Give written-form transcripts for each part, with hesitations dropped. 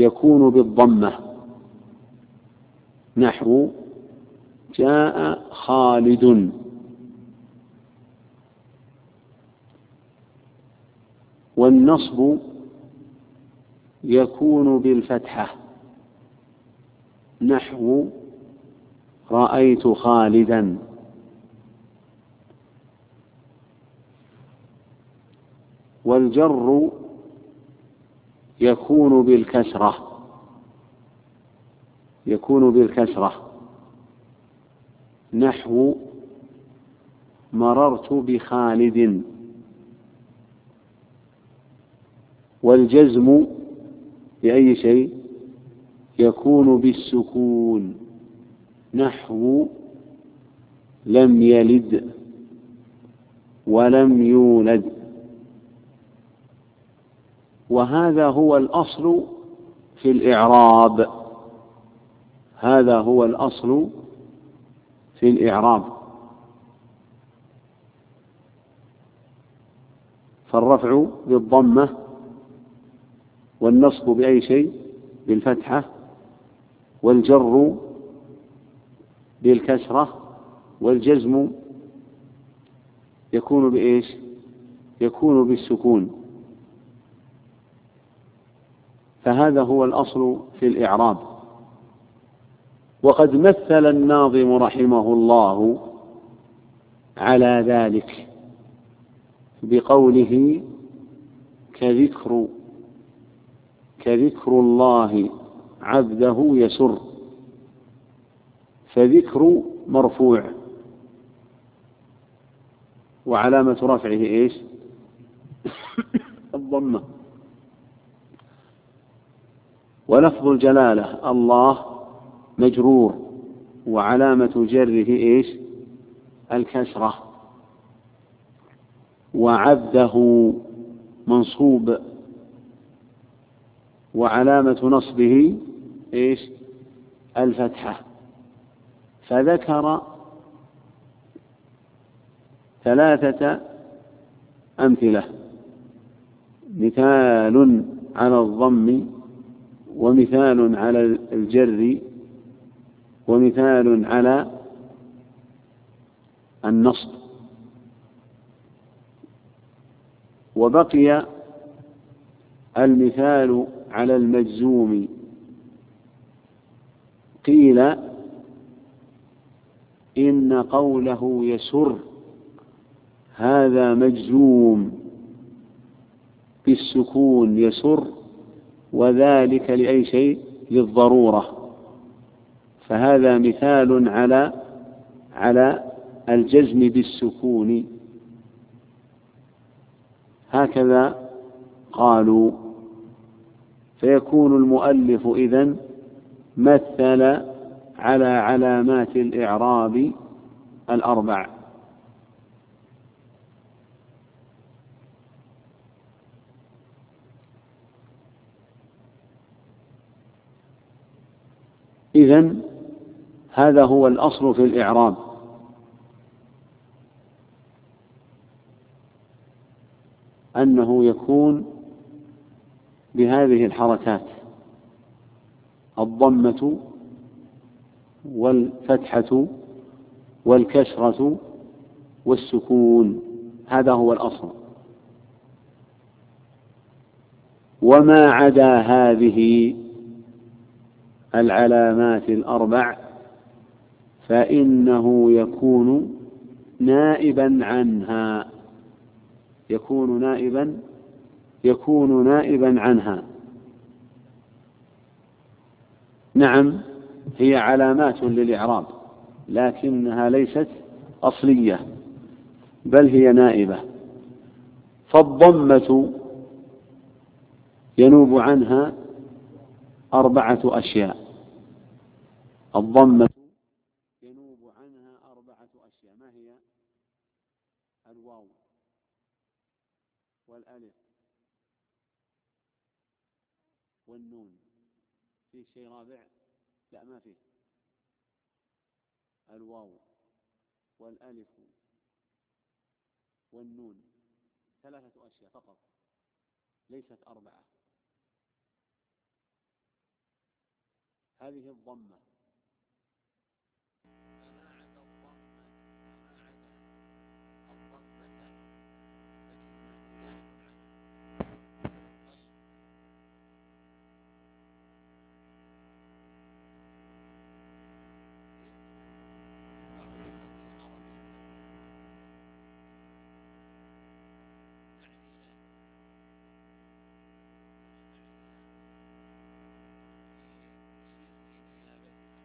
يكون بالضمة، نحو جاء خالد. والنصب يكون بالفتحة، نحو رأيت خالدا. والجر يكون بالكسرة، نحو مررت بخالد. والجزم بأي شيء؟ يكون بالسكون، نحو لم يلد ولم يولد. وهذا هو الأصل في الإعراب، هذا هو الأصل في الإعراب. فالرفع بالضمة، والنصب بأي شيء؟ بالفتحة، والجر بالكسرة، والجزم يكون بإيش؟ يكون بالسكون. فهذا هو الأصل في الإعراب. وقد مثل الناظم رحمه الله على ذلك بقوله كذكر الله عبده يسر. فذكر مرفوع، وعلامة رفعه إيش؟ الضمة. ولفظ الجلالة الله مجرور، وعلامة جره إيش؟ الكسرة. وعبده منصوب، وعلامة نصبه إيش؟ الفتحة. فذكر 3 أمثلة: مثال على الضم، ومثال على الجر، ومثال على النصب. وبقي المثال على المجزوم. قيل إن قوله يسر هذا مجزوم بالسكون يسر، وذلك لأي شيء؟ للضرورة. فهذا مثال على الجزم بالسكون. هكذا قالوا. فيكون المؤلف إذن مثل على علامات الإعراب 4. إذن هذا هو الأصل في الإعراب، أنه يكون بهذه الحركات: الضمة والفتحة والكسرة والسكون. هذا هو الأصل. وما عدا هذه العلامات 4 فإنه يكون نائبا عنها، يكون نائبا عنها. نعم، هي علامات للإعراب، لكنها ليست أصلية، بل هي نائبة. فالضمة ينوب عنها 4 أشياء. الضمة ينوب عنها 4 أشياء. ما هي؟ الواو، والألف، والنون. في شيء رابع؟ لا، ما فيه. الواو والألف والنون، 3 أشياء فقط، ليست 4. هذه الضمة. فما عدا الضمة فجزمه نائب عنه. طيب يصير في نيابته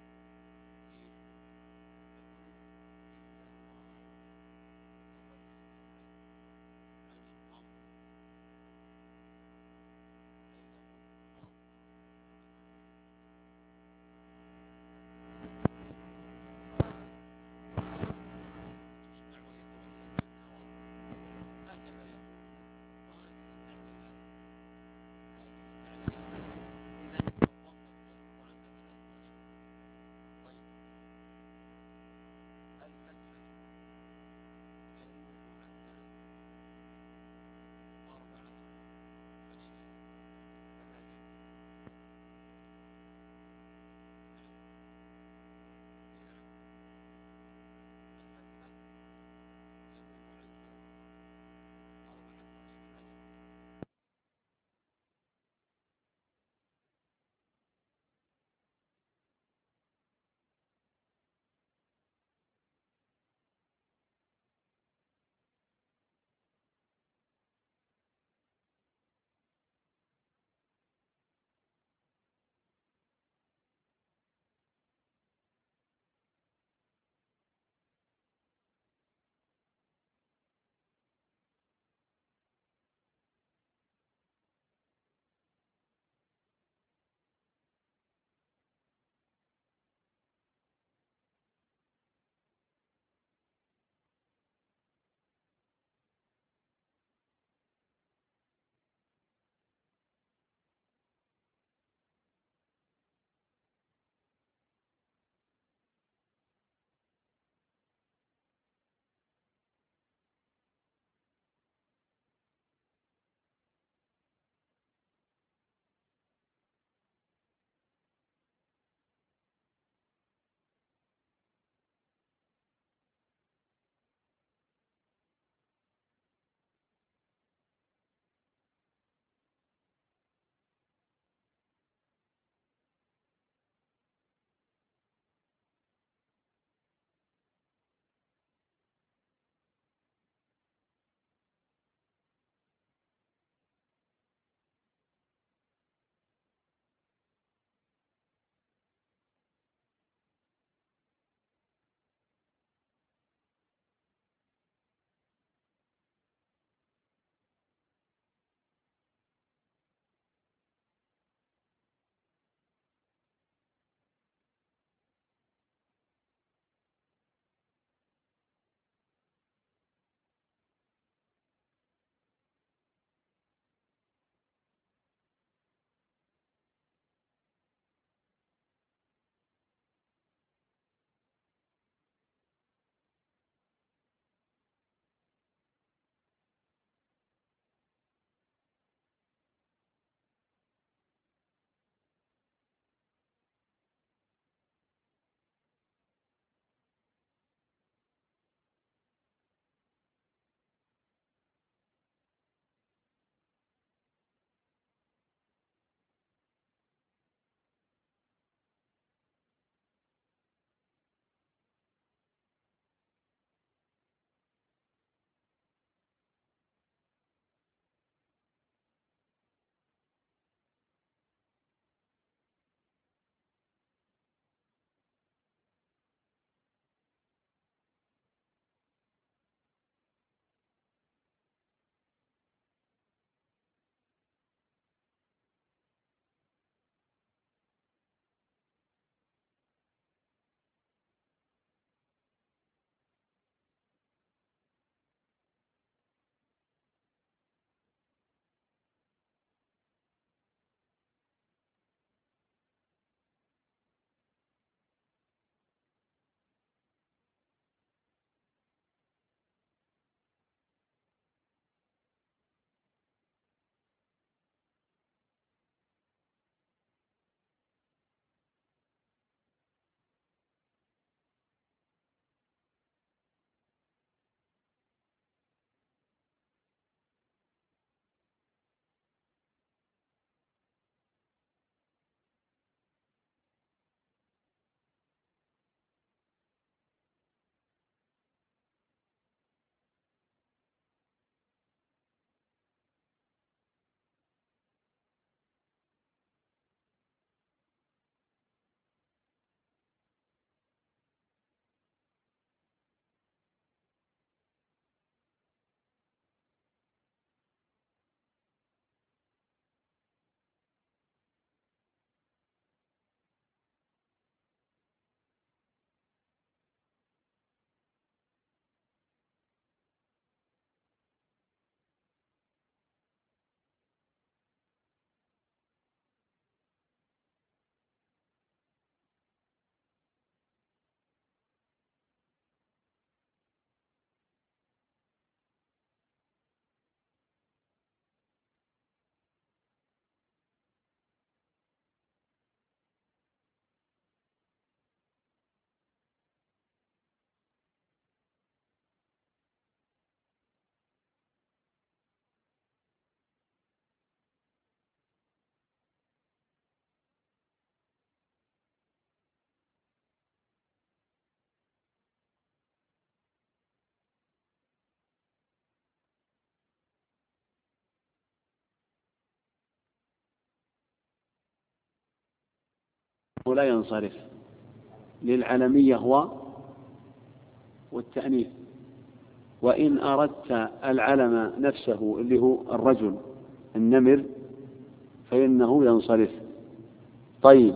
لا ينصرف للعلمية هو والتأنيث. وإن أردت العلم نفسه اللي هو الرجل النمر فإنه ينصرف. طيب،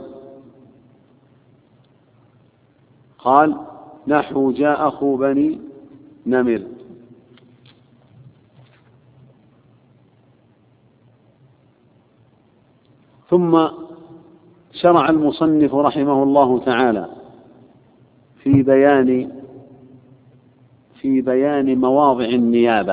قال نحو جاء أخو بني نمر. ثم شرع المصنف رحمه الله تعالى في بيان مواضع النيابة.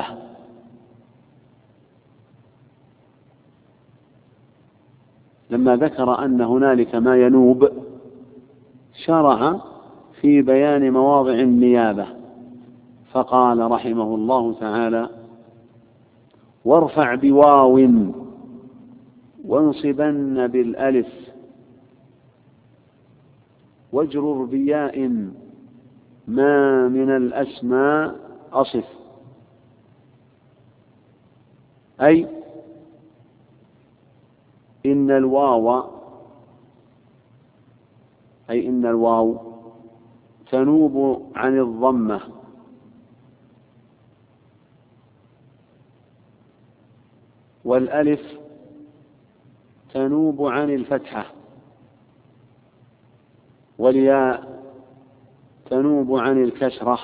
لما ذكر أن هنالك ما ينوب شرع في بيان مواضع النيابة، فقال رحمه الله تعالى: وارفع بواو وانصبن بالألف واجرر بياء ما من الأسماء أصف. أي إن الواو تنوب عن الضمة، والألف تنوب عن الفتحة، والياء تنوب عن الكسرة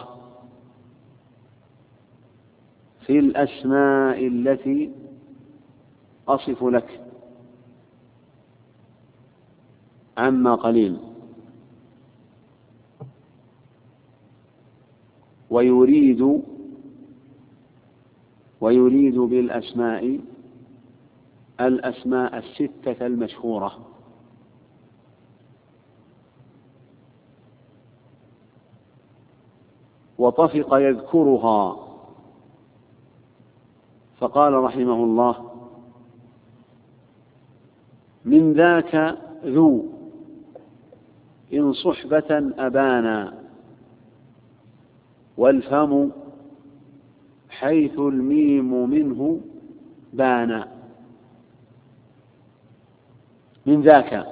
في الأسماء التي أصف لك عما قليل. ويريد بالأسماء الأسماء الستة المشهورة. وطفق يذكرها فقال رحمه الله: من ذاك ذو إن صحبة أبانا، والفم حيث الميم منه بانا. من ذاك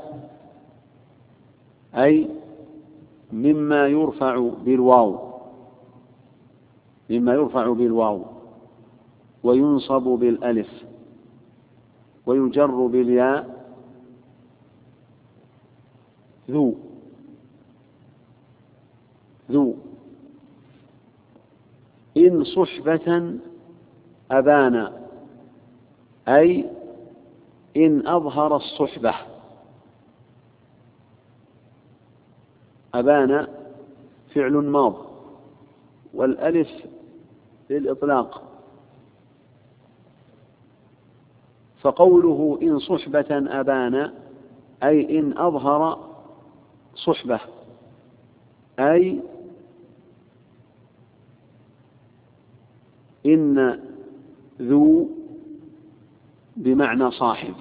أي مما يرفع بالواو وينصب بالألف ويجر بالياء. ذو إن صحبة أبانا، أي إن أظهر الصحبة. أبانا فعل ماض والألف للإطلاق، فقوله إن صحبة أبانا أي إن أظهر صحبة، أي إن ذو بمعنى صاحب،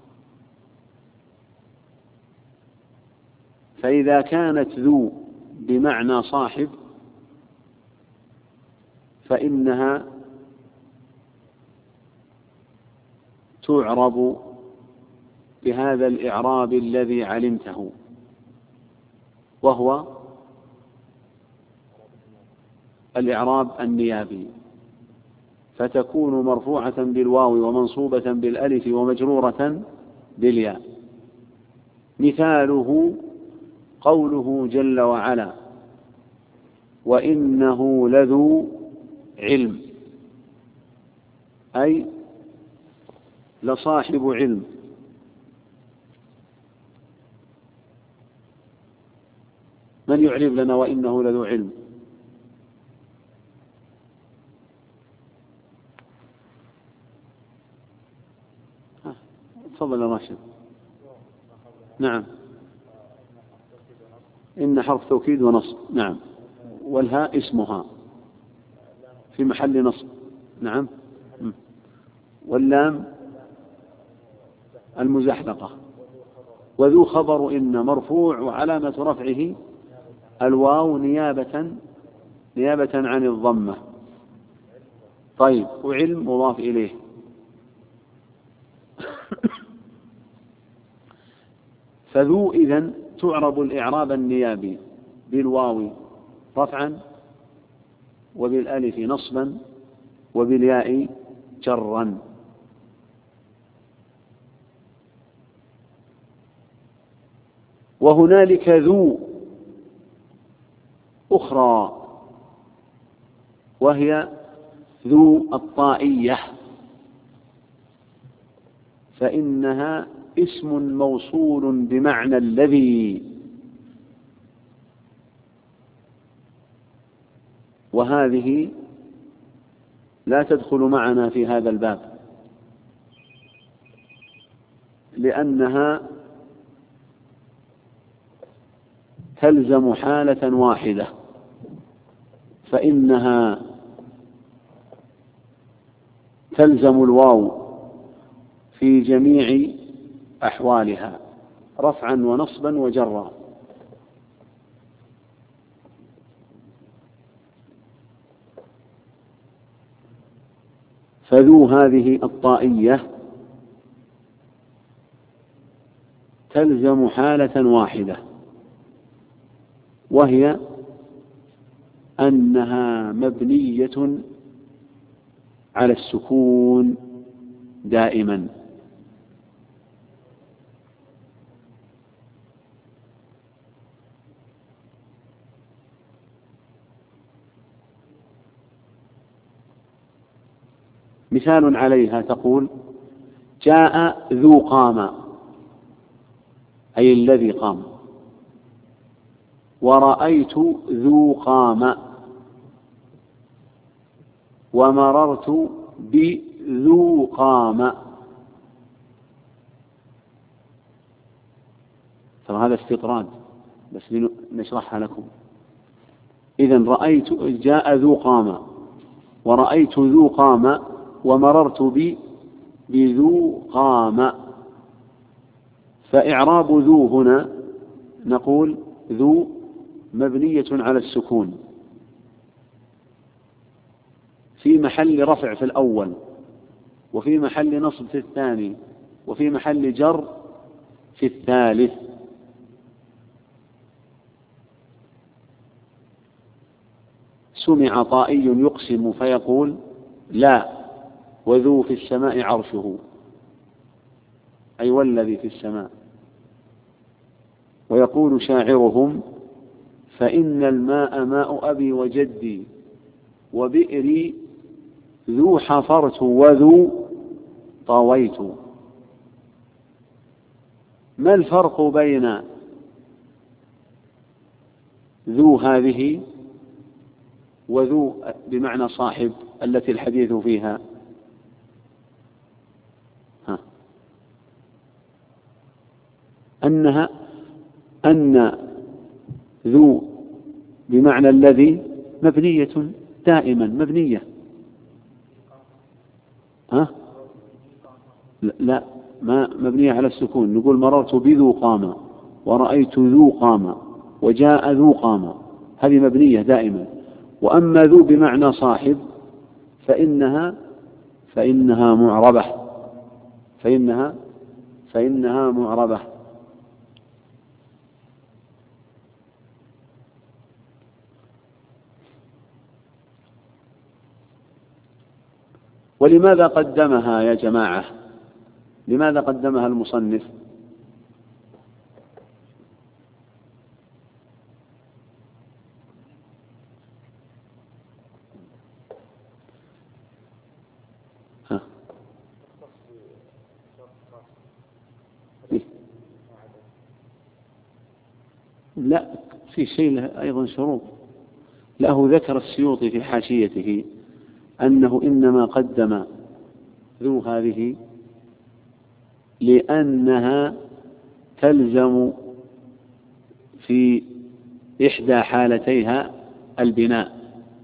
فإذا كانت ذو بمعنى صاحب فإنها تعرب بهذا الإعراب الذي علمته، وهو الإعراب النيابي، فتكون مرفوعة بالواو ومنصوبة بالألف ومجرورة بالياء. مثاله قوله جل وعلا: وإنه لذو علم، أي لصاحب علم. من يعرف لنا وإنه لذو علم؟ تفضل يا راشد. نعم، إن حرف توكيد ونصب. نعم، والهاء اسمها في محل نصب. نعم، واللام المزحلقة. وذو خبر إن مرفوع وعلامة رفعه الواو نيابة عن الضمة. طيب، وعلم مضاف إليه. فذو إذن وتعرب الإعراب النيابي بالواو رفعا، وبالألف نصبا، وبالياء جرا. وهنالك ذو أخرى وهي ذو الطائية، فإنها اسم موصول بمعنى الذي، وهذه لا تدخل معنا في هذا الباب لأنها تلزم حالة واحدة، فإنها تلزم الواو في جميع أحوالها رفعا ونصبا وجرا. فذو هذه الطائية تلزم حالة واحدة، وهي أنها مبنية على السكون دائما. مثال عليها تقول: جاء ذو قام، أي الذي قام. ورأيت ذو قام، ومررت بذو قام. فهذا استطراد بس نشرحها لكم. إذن رأيت جاء ذو قام، ورأيت ذو قام، ومررت بذو قام. فإعراب ذو هنا نقول ذو مبنية على السكون في محل رفع في الأول، وفي محل نصب في الثاني، وفي محل جر في الثالث. سمع طائي يقسم فيقول: لا، وذو في السماء عرشه، أي والذي في السماء. ويقول شاعرهم: فإن الماء ماء أبي وجدي، وبئري ذو حفرت وذو طويت. ما الفرق بين ذو هذه وذو بمعنى صاحب التي الحديث فيها؟ أن ذو بمعنى الذي مبنية دائما، مبنية. لا، ما مبنية على السكون. نقول: مررت بذو قام، ورأيت ذو قام، وجاء ذو قام. هذه مبنية دائما. وأما ذو بمعنى صاحب فإنها معربة، فإنها معربة. ولماذا قدمها يا جماعة؟ لماذا قدمها المصنف؟ لا، في شيء له أيضا شروط. له ذكر السيوطي في حاشيته أنه إنما قدم ذو هذه لأنها تلزم في إحدى حالتيها البناء،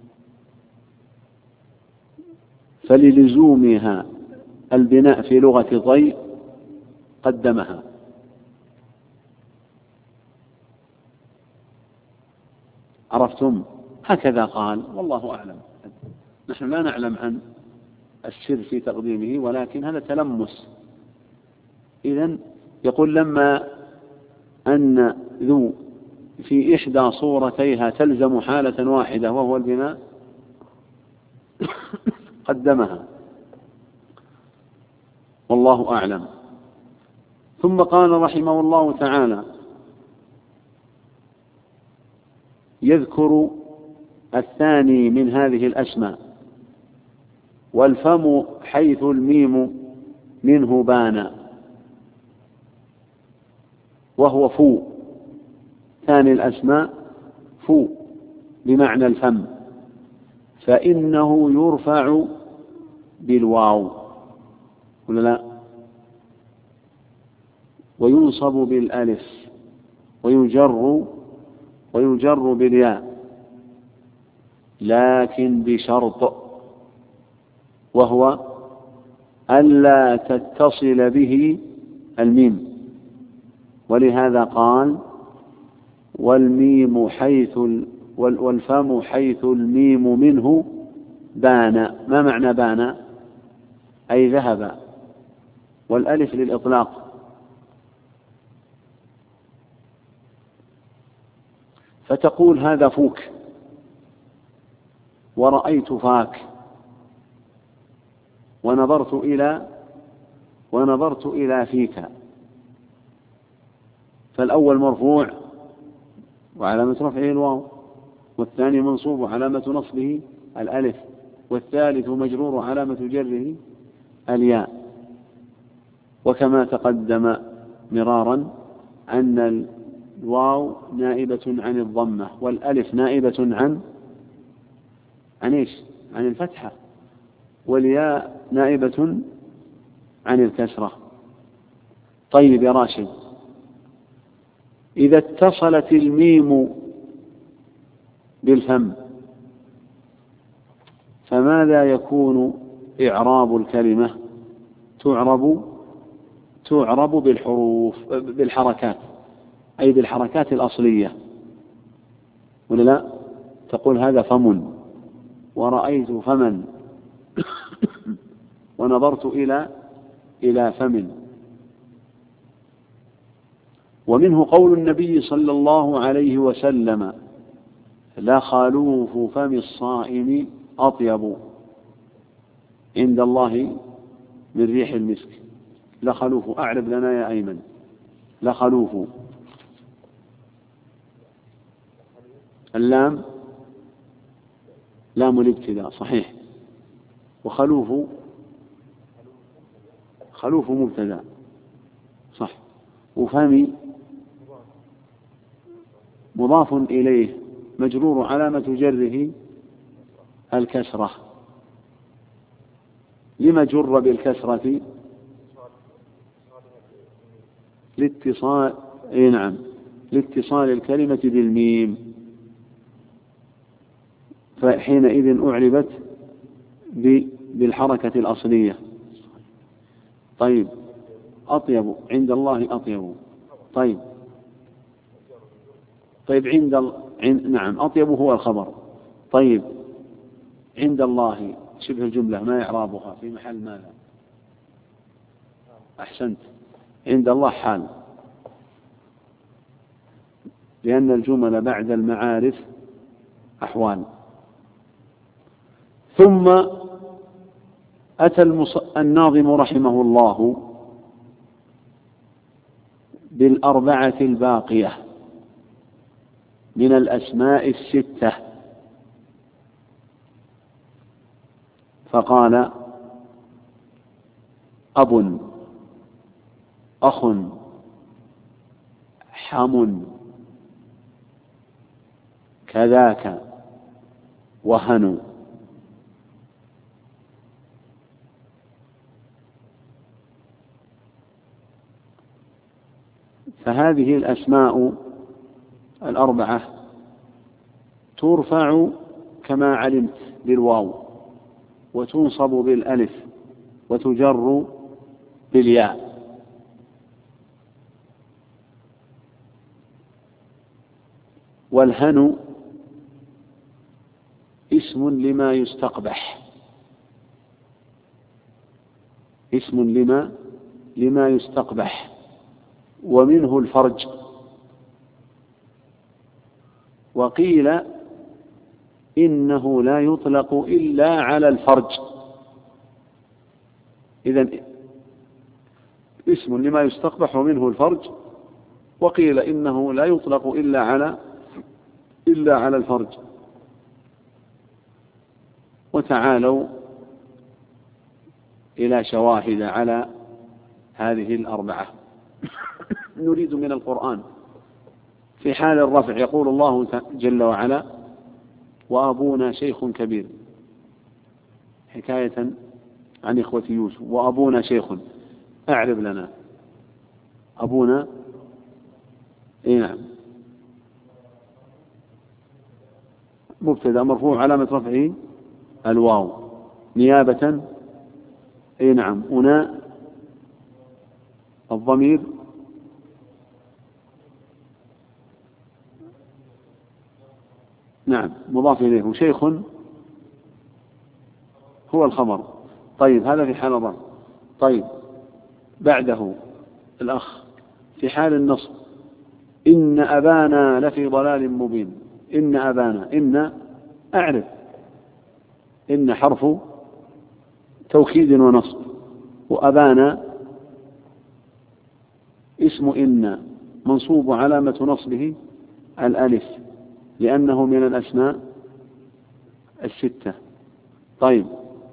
فللزومها البناء في لغة ضيء قدمها. عرفتم؟ هكذا قال، والله أعلم. نحن لا نعلم عن السر في تقديمه، ولكن هذا تلمس. إذن يقول: لما أن ذو في إحدى صورتيها تلزم حالة واحدة وهو البناء قدمها، والله أعلم. ثم قال رحمه الله تعالى يذكر الثاني من هذه الأسماء: والفم حيث الميم منه بان، وهو فو. ثاني الأسماء فو بمعنى الفم، فإنه يرفع بالواو ولا لا، وينصب بالألف، ويجر بالياء، لكن بشرط، وهو ألا تتصل به الميم. ولهذا قال والفم حيث الميم منه بان. ما معنى بان؟ أي ذهب، والألف للإطلاق. فتقول هذا فوك، ورأيت فاك، ونظرت إلى فيك. فالأول مرفوع وعلامة رفعه الواو، والثاني منصوب وعلامة نصبه الألف، والثالث مجرور وعلامة جره الياء. وكما تقدم مرارا أن الواو نائبة عن الضمة، والألف نائبة عن إيش؟ عن الفتحة، والياء نائبة عن الكسرة. طيب يا راشد، إذا اتصلت الميم بالفم فماذا يكون إعراب الكلمة؟ تعرب بالحركات، أي بالحركات الأصلية، ولا لا؟ تقول هذا فم، ورأيت فمن، ونظرت إلى فم. ومنه قول النبي صلى الله عليه وسلم: لخلوف فم الصائم أطيب عند الله من ريح المسك. لخلوف، أعرب لنا يا أيمن. لخلوف، اللام لام الابتداء صحيح، وخلوف مبتدأ صح، وفمي مضاف إليه مجرور علامة جره الكسرة. لما جر بالكسرة؟ لاتصال، نعم، لاتصال الكلمة بالميم، فحينئذ أعربت بالحركة الأصلية. طيب، أطيب عند الله أطيب. طيب نعم، أطيب هو الخبر. طيب، عند الله شبه الجملة، ما إعرابها؟ في محل ماذا؟ أحسنت، عند الله حال، لأن الجمل بعد المعارف أحوال. ثم أتى الناظم رحمه الله بالأربعة الباقية من الأسماء الستة، فقال: أب، أخ، حم، كذاك، وهن. فهذه الأسماء الأربعة ترفع كما علمت بالواو، وتنصب بالألف، وتجر بالياء. والهن اسم لما يستقبح، اسم لما يستقبح، ومنه الفرج، وقيل إنه لا يطلق إلا على الفرج. إذن اسم لما يستقبح منه الفرج، وقيل إنه لا يطلق إلا على الفرج. وتعالوا إلى شواهد على هذه الأربعة. نريد من القرآن في حال الرفع يقول الله جل وعلا: وأبونا شيخ كبير، حكاية عن إخوة يوسف. وأبونا شيخ، أعرب لنا أبونا. نعم، مبتدأ مرفوع علامة رفعه الواو نيابة. نعم، أنا الضمير نعم مضاف إليه، وشيخ هو الخبر. طيب هذا في حال الرفع. طيب بعده الأخ في حال النصب: إن أبانا لفي ضلال مبين. إن أبانا، إن أعرف، إن حرف توكيد ونصب، وأبانا اسم إن منصوب علامة نصبه الألف لأنه من الأسماء الستة. طيب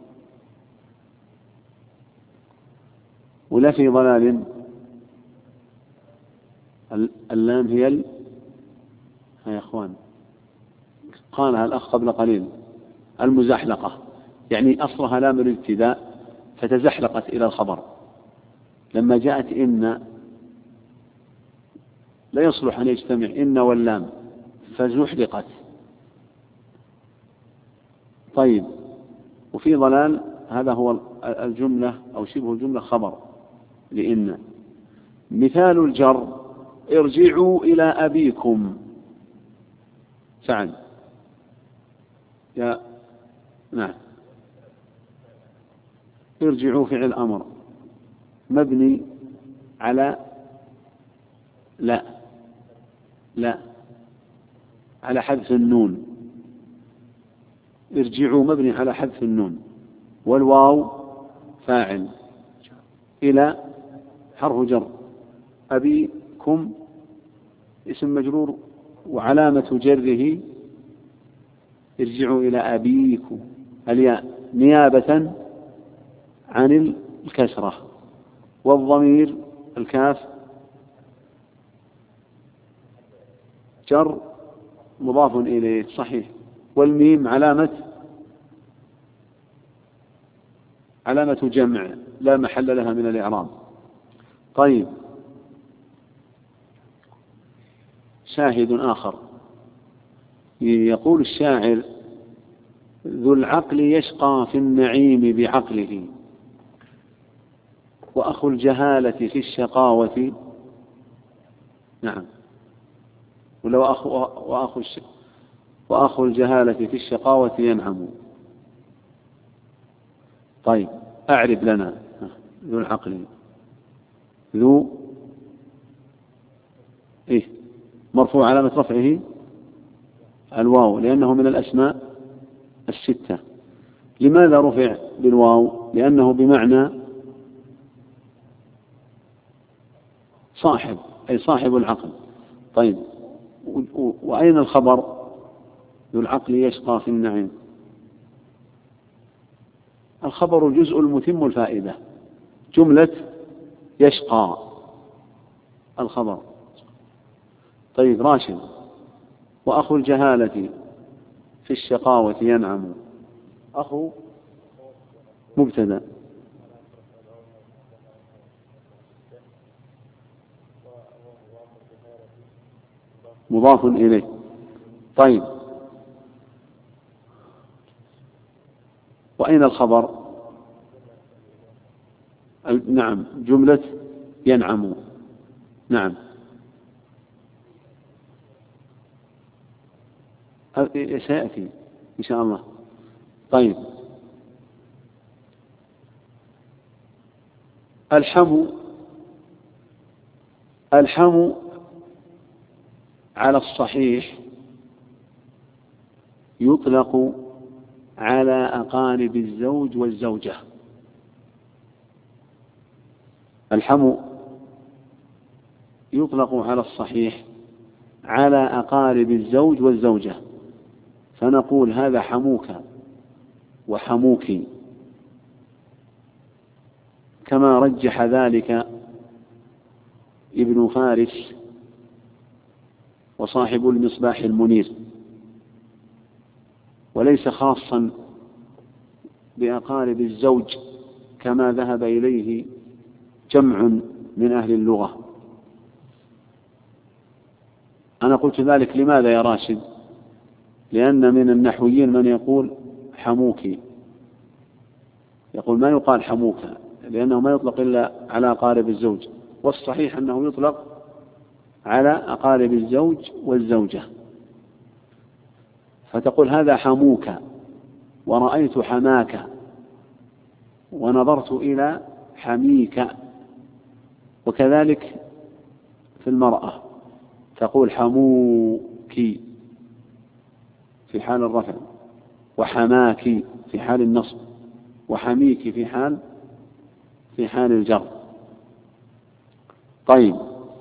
ولفي ضلال، اللام هي يا إخوان قالها الأخ قبل قليل المزحلقة، يعني أصلها لام الابتداء فتزحلقت إلى الخبر. لما جاءت إن لا يصلح أن يجتمع إن واللام فزحلقت. طيب وفي ضلال، هذا هو الجملة أو شبه الجملة خبر لإن. مثال الجر: ارجعوا إلى أبيكم. فعل يا نعم، ارجعوا فعل أمر مبني على لا على حذف النون. ارجعوا مبني على حذف النون، والواو فاعل، إلى حرف جر، أبيكم اسم مجرور وعلامة جره ارجعوا إلى أبيكم الياء نيابة عن الكسرة، والضمير الكاف جر مضاف إليه صحيح، والميم علامة جمع لا محل لها من الإعراب. طيب شاهد آخر يقول الشاعر: ذو العقل يشقى في النعيم بعقله، وأخو الجهالة في الشقاوة. نعم، وأخو الجهالة في الشقاوة ينعم. طيب أعرب لنا ذو العقل. ذو مرفوع علامة رفعه الواو لأنه من الأسماء الستة. لماذا رفع بالواو؟ لأنه بمعنى صاحب، أي صاحب العقل. طيب وأين الخبر؟ ذو العقل يشقى في النعيم. الخبر الجزء المتم الفائدة، جملة يشقى الخبر. طيب راشد: وأخو الجهالة في الشقاوة ينعم. أخو مبتدأ، مضاف إليه. طيب وأين الخبر؟ نعم جملة ينعم. نعم سيأتي إن شاء الله. طيب الحم على الصحيح يطلق على أقارب الزوج والزوجة. الحمو يطلق على الصحيح على أقارب الزوج والزوجة، فنقول هذا حموك وحموك، كما رجح ذلك ابن فارس وصاحب المصباح المنير، وليس خاصا بأقارب الزوج كما ذهب إليه جمع من أهل اللغة. أنا قلت ذلك لماذا يا راشد؟ لأن من النحويين من يقول حموك، يقول ما يقال حموك لأنه ما يطلق إلا على أقارب الزوج، والصحيح أنه يطلق على أقارب الزوج والزوجة، فتقول هذا حموك ورأيت حماك ونظرت إلى حميك. وكذلك في المرأة تقول حموك في حال الرفع، وحماك في حال النصب، وحميك في حال الجر. طيب،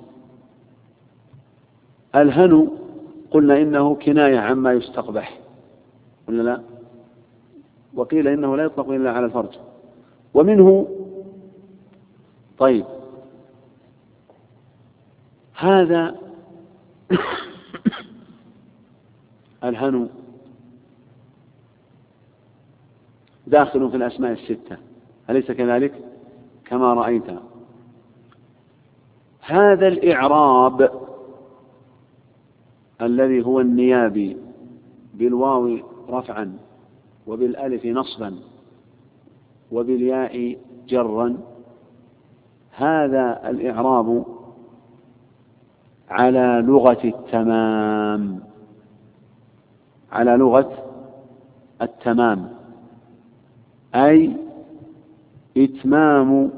الهنو قلنا إنه كناية عما يستقبح، قلنا لا، وقيل إنه لا يطلق إلا على الفرج. ومنه طيب هذا الهنو داخل في الأسماء الستة، أليس كذلك؟ كما رأيت. هذا الإعراب الذي هو النيابي بالواو رفعا وبالألف نصبا وبالياء جرا، هذا الإعراب على لغة التمام، على لغة التمام، أي إتمام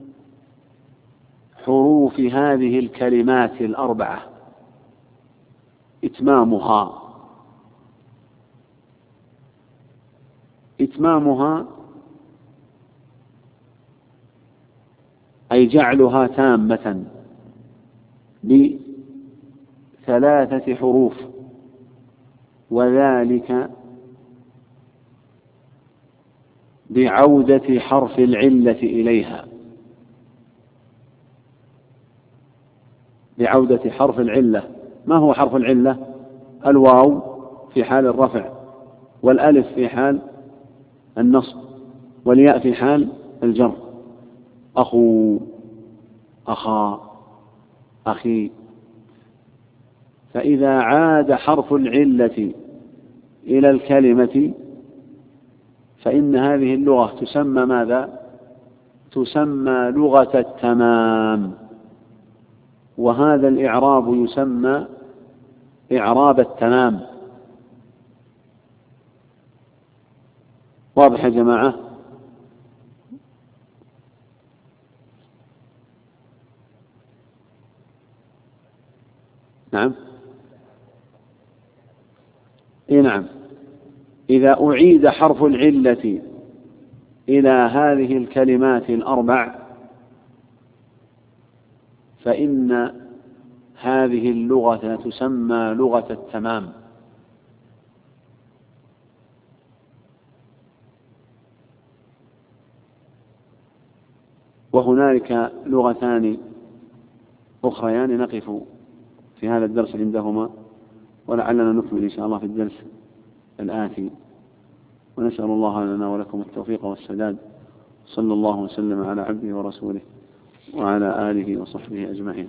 حروف هذه الكلمات الأربعة، إتمامها أي جعلها تامة بثلاثة حروف، وذلك بعودة حرف العلة إليها، بعودة حرف العلة. ما هو حرف العلة؟ الواو في حال الرفع، والألف في حال النصب، والياء في حال الجر، أخو، أخا، أخي. فإذا عاد حرف العلة إلى الكلمة فإن هذه اللغة تسمى ماذا؟ تسمى لغة التمام، وهذا الإعراب يسمى إعراب التمام. واضح يا جماعة؟ نعم، نعم. إذا أعيد حرف العلة إلى هذه الكلمات الأربع فإن هذه اللغة تسمى لغة التمام. وهنالك لغتان أخريان نقف في هذا الدرس عندهما، ولعلنا نكمل إن شاء الله في الدرس الآتي، ونسأل الله لنا ولكم التوفيق والسداد. صلى الله وسلم على عبده ورسوله وعلى آله وصحبه أجمعين.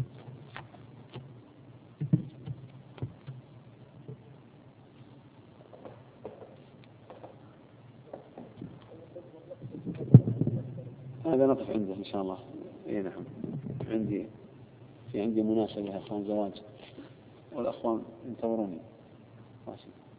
هذا نقف عنده إن شاء الله. إيه نعم، عندي مناسبة يا أخوان، زواج، والأخوان ينتظروني.